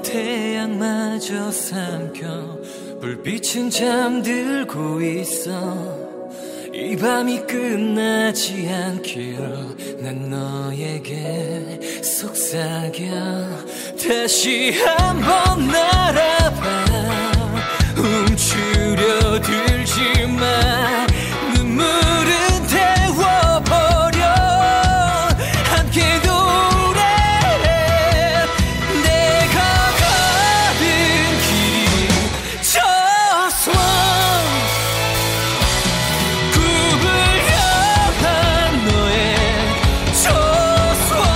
태양마저 삼켜 불빛은 잠들고 있어. 이 밤이 끝나지 않길 난 너에게 속삭여. 다시 한번 날아봐. 움츠려 들지만 눈물은 태워버려. 함께 노래. 내가 가는 길이 저스원 꿈을 향한 너의 저스원.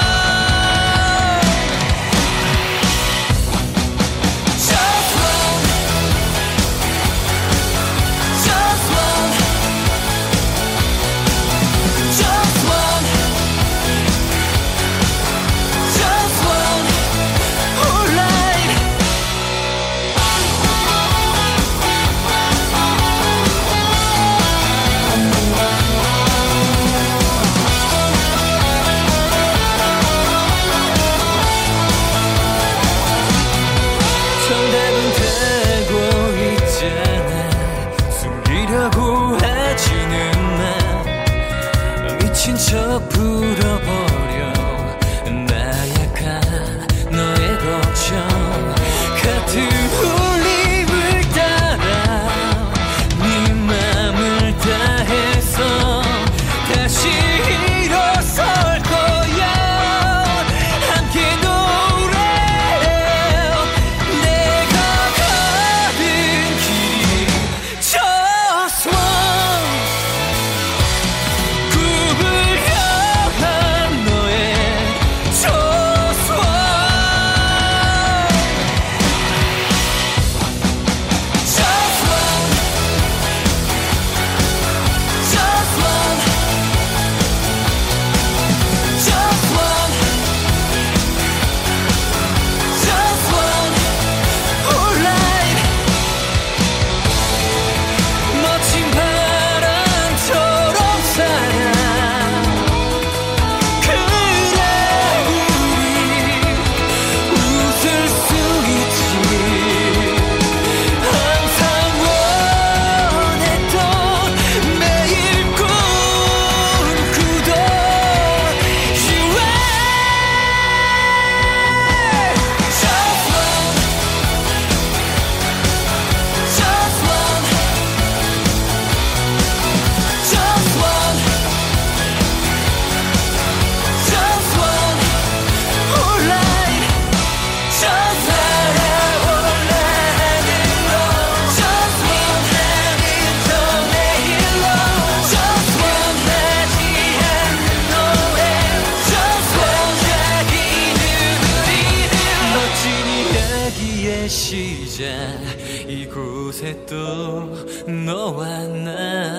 정답은 되고 있잖아. 숨기려고 하지는 마. 미친 척 풀어버려. 나약한 너의 걱정 같은 울림을 따라 네 맘을 다해서 다시 일어설 거야. 함께 노래. 내가 가는 길이 저스원 꿈을 향한 너의 저스원. 멋진 바람처럼 살아. 그래 우리 웃을 수 있지. 항상 원했던 매일 꿈꾸던 You Just one, just one, just one, just one. Alright. Just 살아올라 하늘로. Just one 하늘도 내일로. Just one 하지 않는 노래. Just one 자기는 우리들. 멋진 이야기의 시작. 이곳에 또 너와 나